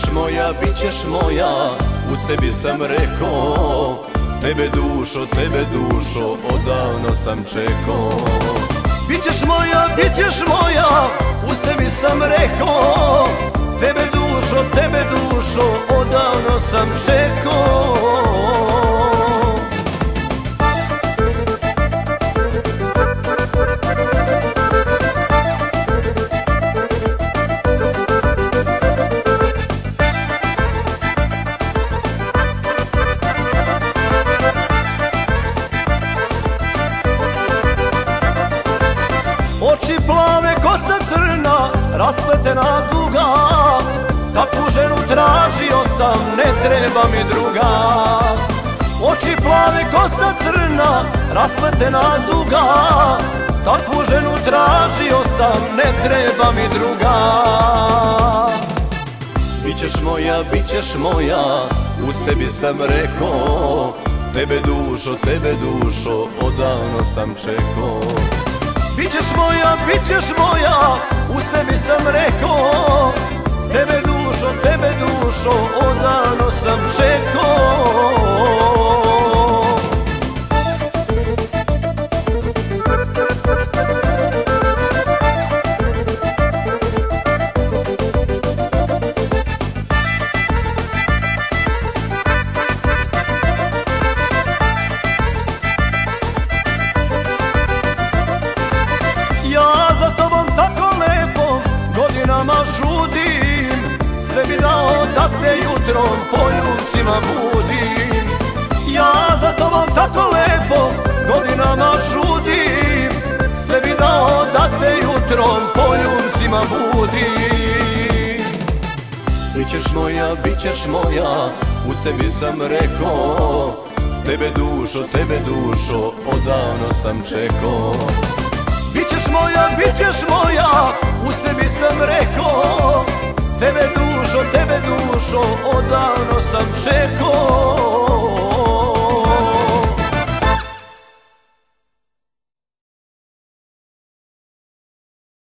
bit ćeš moja, u sebi sam rekao. Tebe dušo, odavno sam čekao. Bit ćeš moja, u sebi sam rekao. Tebe dušo, odavno sam čekao. Oči plave, kosa crna, raspletena duga. Takvu ženu tražio sam, ne treba mi druga. Oči plave, kosa crna, raspletena duga. Takvu ženu tražio sam, ne treba mi druga. Bit ćeš moja, u sebi sam rekao. Tebe dušo, odavno sam čekao. Bit ćeš moja, u sebi sam rekao. Tebe dušo, odavno sam čekao. Ja za tobom tako lepo godinama žudim. Sve bi dao da te jutrom poljubcima budim. Ja za tobom tako lepo godinama žudim. Sve bi dao da te jutrom poljubcima budim. Bit ćeš moja, u sebi sam rekao. Tebe dušo, odavno sam čekao. Bit ćeš moja, u sebi sam rekao. Tebe dušo, odavno sam čekao.